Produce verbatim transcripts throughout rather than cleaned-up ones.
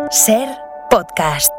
Ser Podcast.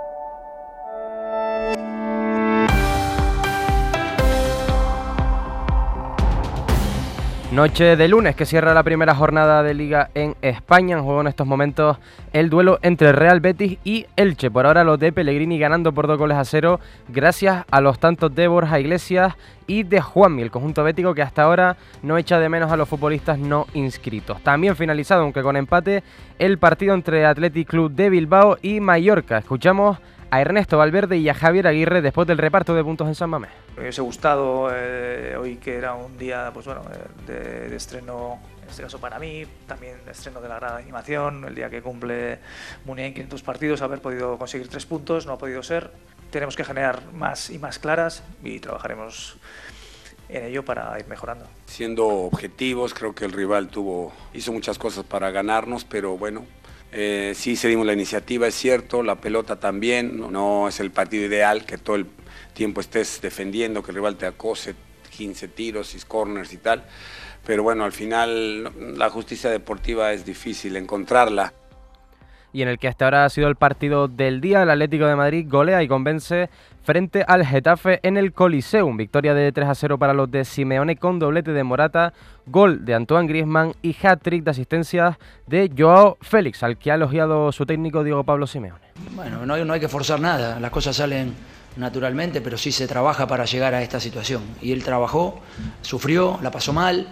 Noche de lunes que cierra la primera jornada de Liga en España. En juego en estos momentos el duelo entre Real Betis y Elche. Por ahora los de Pellegrini ganando por dos goles a cero gracias a los tantos de Borja Iglesias y de Juanmi, el conjunto bético que hasta ahora no echa de menos a los futbolistas no inscritos. También finalizado, aunque con empate, el partido entre Athletic Club de Bilbao y Mallorca. Escuchamos a Ernesto Valverde y a Javier Aguirre después del reparto de puntos en San Mamés. Me hubiese gustado eh, hoy, que era un día pues bueno de, de estreno, en este caso para mí, también de estreno de la gran animación, el día que cumple Muniain en quinientos partidos, haber podido conseguir tres puntos, no ha podido ser. Tenemos que generar más y más claras y trabajaremos en ello para ir mejorando. Siendo objetivos, creo que el rival tuvo hizo muchas cosas para ganarnos, pero bueno, eh, sí cedimos la iniciativa, es cierto, la pelota también, no, no es el partido ideal, que todo el tiempo estés defendiendo, que el rival te acose quince tiros y corners y tal, pero bueno, al final la justicia deportiva es difícil encontrarla. Y en el que hasta ahora ha sido el partido del día, el Atlético de Madrid golea y convence frente al Getafe en el Coliseum. Victoria de tres a cero para los de Simeone con doblete de Morata, gol de Antoine Griezmann y hat-trick de asistencias de Joao Félix, al que ha elogiado su técnico Diego Pablo Simeone. Bueno, no hay, no hay que forzar nada, las cosas salen naturalmente, pero sí se trabaja para llegar a esta situación. Y él trabajó, sufrió, la pasó mal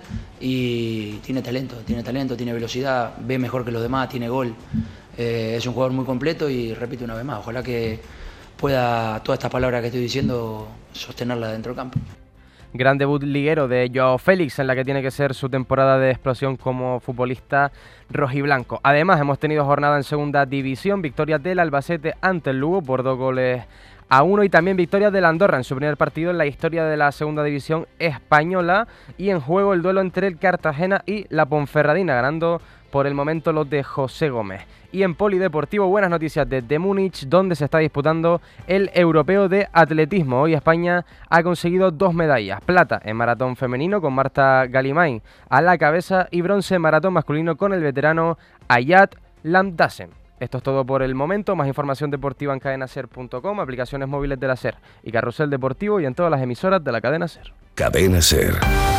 y tiene talento, tiene talento, tiene velocidad, ve mejor que los demás, tiene gol. Eh, es un jugador muy completo y repito una vez más, ojalá que pueda todas estas palabras que estoy diciendo sostenerla dentro del campo. Gran debut liguero de Joao Félix en la que tiene que ser su temporada de explosión como futbolista rojiblanco. Además hemos tenido jornada en segunda división, victoria del Albacete ante el Lugo por dos goles a uno y también victoria del Andorra en su primer partido en la historia de la segunda división española, y en juego el duelo entre el Cartagena y la Ponferradina, ganando por el momento los de José Gómez. Y en polideportivo, buenas noticias desde Múnich, donde se está disputando el europeo de atletismo. Hoy España ha conseguido dos medallas: plata en maratón femenino con Marta Galimain a la cabeza y bronce en maratón masculino con el veterano Ayat Lamdassen. Esto es todo por el momento. Más información deportiva en cadena ser punto com, aplicaciones móviles de la SER y Carrusel Deportivo y en todas las emisoras de la cadena SER. Cadena SER.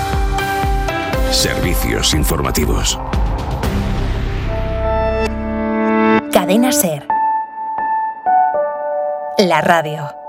Servicios informativos. Cadena SER. La radio.